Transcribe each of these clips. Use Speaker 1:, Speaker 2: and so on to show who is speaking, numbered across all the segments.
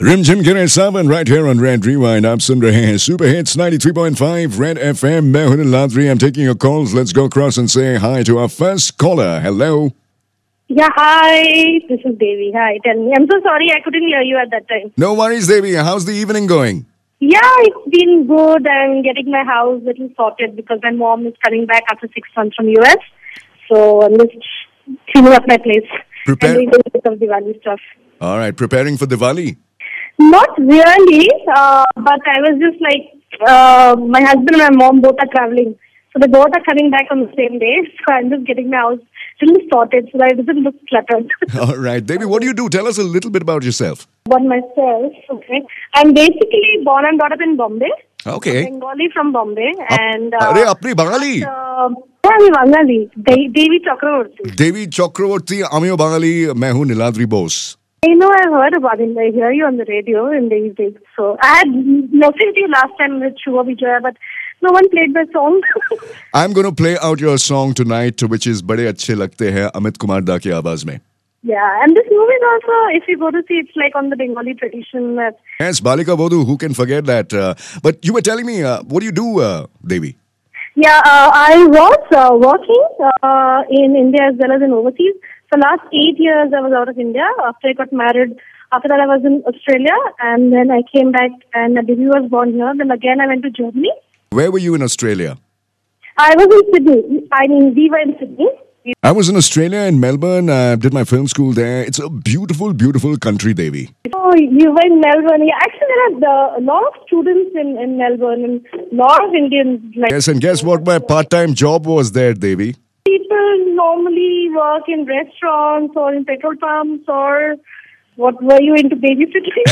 Speaker 1: रिमझिम गिरे सावन right here on Red Rewind. आप सुन रहे हैं Super Hits 93.5 Red FM. मैं हूं Ladri. I'm taking your calls. Let's go across and say hi to our first caller. Hello.
Speaker 2: Yeah, hi. This is Devi. Hi, tell me. I'm so sorry I couldn't hear you at that time.
Speaker 1: No worries, Devi. How's the evening going?
Speaker 2: Yeah, it's been good. I'm getting my house a little sorted because my mom is coming back after 6 months from US. So I'm just cleaning up my place.
Speaker 1: Prepare-
Speaker 2: and doing a bit of Diwali stuff.
Speaker 1: All right, preparing for Diwali.
Speaker 2: Not really, but I was just like, my husband and my mom both are traveling. So they both are coming back on the same day. So I'm just getting my house a little sorted so that it doesn't look cluttered.
Speaker 1: All right, Devi, what do you do? Tell us a little bit about yourself.
Speaker 2: About myself, okay. I'm basically born and brought up in Bombay.
Speaker 1: Okay.
Speaker 2: Bengali from Bombay. And
Speaker 1: अरे अपनी Bengali.
Speaker 2: I'm Bengali. Devi Chakravarti.
Speaker 1: देवी चक्रवर्ती. आमियो बंगाली. मैं हूं Niladri Bose.
Speaker 2: I know I've heard about it. I hear you on the radio in the evening. So I had messaged you last time with Shubha Vijaya, but no one played my song.
Speaker 1: I'm going to play out your song tonight, which is बड़े अच्छे लगते हैं अमित कुमार दा की आवाज में.
Speaker 2: Yeah, and this movie is also, if you go to see, it's like on the Bengali tradition.
Speaker 1: Yes, Balika Bodu, who can forget that? But you were telling me, what do you do, Devi?
Speaker 2: Yeah, I was working in India as well as in overseas. For the last 8 years, I was out of India. After I got married, after that I was in Australia, and then I came back and a baby was born here. Then again I went to Germany.
Speaker 1: Where were you in Australia?
Speaker 2: I was in Sydney. I mean, we were in Sydney.
Speaker 1: I was in Australia, in Melbourne. Did my film school there. It's a beautiful, beautiful country, Devi.
Speaker 2: Oh, you were in Melbourne. Yeah, actually, there are a lot of students in Melbourne and a lot of Indians. Like,
Speaker 1: Yes, and guess what? My part-time job was there, Devi.
Speaker 2: people normally work in restaurants or in petrol pumps or what were you into babysitting?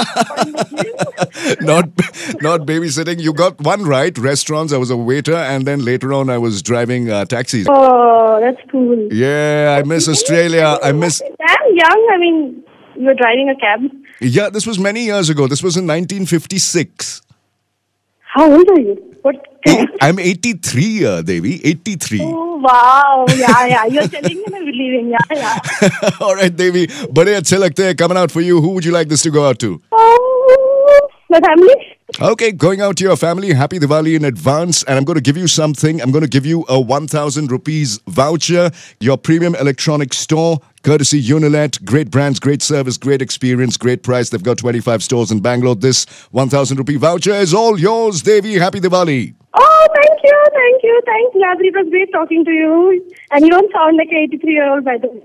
Speaker 1: Not babysitting. You got one right. Restaurants. I was a waiter, and then later on, I was driving taxis.
Speaker 2: Oh, that's cool.
Speaker 1: Yeah, I miss Australia. I miss.
Speaker 2: I'm young. I mean, you were driving a cab.
Speaker 1: Yeah, this was many years ago. This was in 1956.
Speaker 2: How old are you? What?
Speaker 1: I'm 83, Devi. 83.
Speaker 2: Oh, wow. Yeah. You're telling me and I'm believing. Yeah.
Speaker 1: All right, Devi. बड़े अच्छे लगते हैं. Coming out for you. Who would you like this to go out to?
Speaker 2: My family.
Speaker 1: Okay, going out to your family. Happy Diwali in advance. And I'm going to give you something. I'm going to give you a 1,000 rupees voucher. Your premium electronics store. Courtesy Unilet. Great brands, great service, great experience, great price. They've got 25 stores in Bangalore. This 1,000 rupee voucher is all yours, Devi. Happy Diwali.
Speaker 2: Oh, thank you. Thanks, Ladri. It was great talking to you. And you don't sound like an 83-year-old, by the way.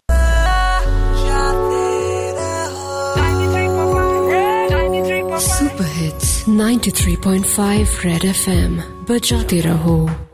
Speaker 3: Super Hits 93.5 Red FM. बजाते रहो.